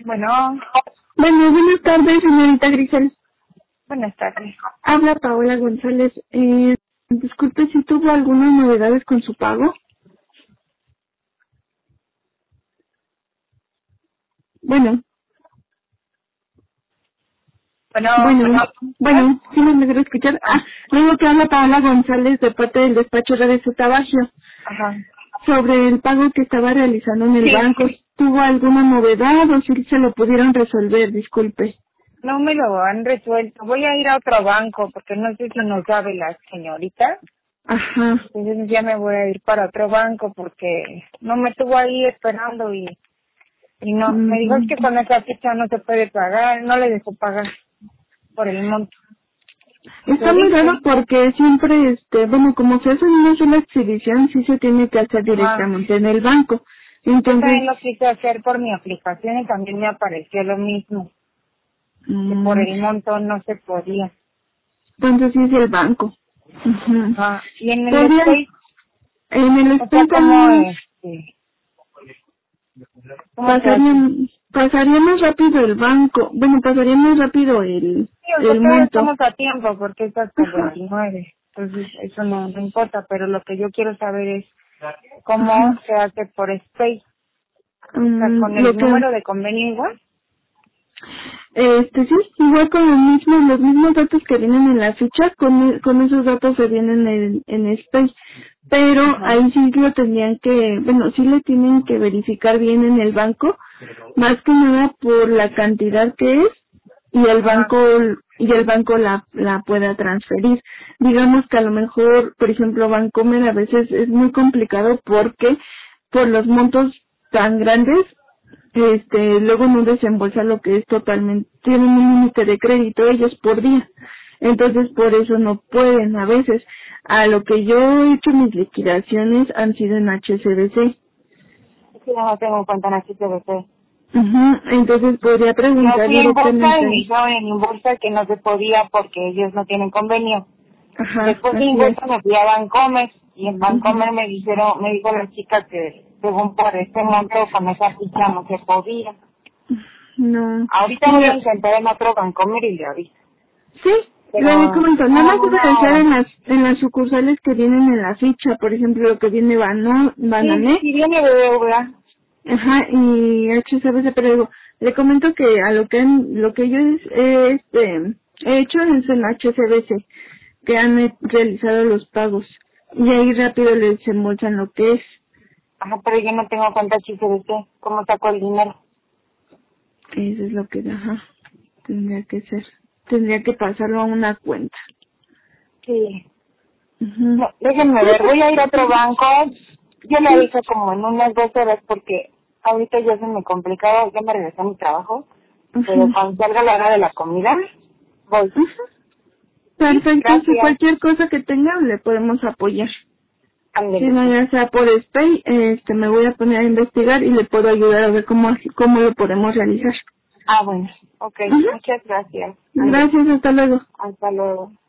Bueno, Bueno, buenas tardes, señorita Grisel. buenas tardes. Habla Paola González. Disculpe si tuvo algunas novedades con su pago. Bueno, Bueno, sí me logró escuchar. Luego que habla Paola González de parte del despacho de su Tabagio ajá. sobre el pago que estaba realizando en el banco. ¿Tuvo alguna novedad o si se lo pudieron resolver? Disculpe. No me lo han resuelto. Voy a ir a otro banco porque no sé si nos sabe la señorita. Ajá. Entonces ya me voy a ir para otro banco porque no me estuvo ahí esperando y no. Me dijo es que con esa fecha no se puede pagar. No le dejó pagar por el monto. Está muy raro porque siempre, bueno, como se hace en una sola exhibición, sí se tiene que hacer directamente en el banco. Yo también Entonces, lo quise hacer por mi aplicación y también me apareció lo mismo. Que por el monto no se podía. entonces sí es el banco. Ujú. Ajá. Y en el Podría, Space, en el o sea, Space como también ¿cómo se hace? pasaría más rápido el banco. Bueno, pasaría más rápido Sí, o sea, el todavía monto. estamos a tiempo porque es hasta el Ajá. 29. Entonces, eso no importa, pero lo que yo quiero saber es cómo Ajá. se hace por Space. O sea, con el Lo que número de convenio igual. sí, igual con los mismos datos que vienen en la ficha, con esos datos se vienen en Space. Pero Ajá. ahí sí lo tendrían que, bueno, sí le tienen que verificar bien en el banco, más que nada por la cantidad que es y Ajá. el banco la pueda transferir. Digamos que a lo mejor, por ejemplo, Bancomer a veces es muy complicado porque por los montos tan grandes luego no desembolsa lo que es totalmente, tienen un límite de crédito ellos por día, entonces por eso no pueden a veces. A lo que yo he hecho mis liquidaciones han sido en HSBC. Es que yo no tengo en cuenta en HSBC. Entonces podría Yo preguntar fui en bolsa y directamente me ahí. dijeron en bolsa que no se podía porque ellos no tienen convenio. Ajá, Después de así es. Inversa me fui a Bancomer y en Ujú. Bancomer me dijo la chica que según por este monto con esa ficha no se podía. No, Ahorita voy a mira, intentar en otro Bancomer y le aviso. sí, le Pero comento, nada más debe de ser no, en las sucursales que vienen en la ficha, por ejemplo, lo que viene sí, Banamex. sí viene BBVA. Ajá, y HSBC, pero digo, le comento que a lo que yo he hecho es en HSBC, que han realizado los pagos, y ahí rápido les desembolsan lo que es. Ajá, pero yo no tengo cuenta HSBC. ¿Cómo saco el dinero? Eso es lo que, ajá, tendría que ser. Tendría que pasarlo a una cuenta. Sí. Ujú. No, déjenme Sí, ver, pues, voy a ir a otro banco. Yo le sí. aviso como en unas 2 horas porque ahorita ya se me complicaba, ya me regresé a mi trabajo. Pero Ujú. cuando salga la hora de la comida, voy. Ujú. Sí, Perfecto, si gracias. cualquier cosa que tenga le podemos apoyar. Si Ándele, no, pues. ya sea por Spay, me voy a poner a investigar y le puedo ayudar a ver cómo lo podemos realizar. Ah, bueno. Ok, Ujú. muchas gracias. Ándele. Gracias, hasta luego. Hasta luego.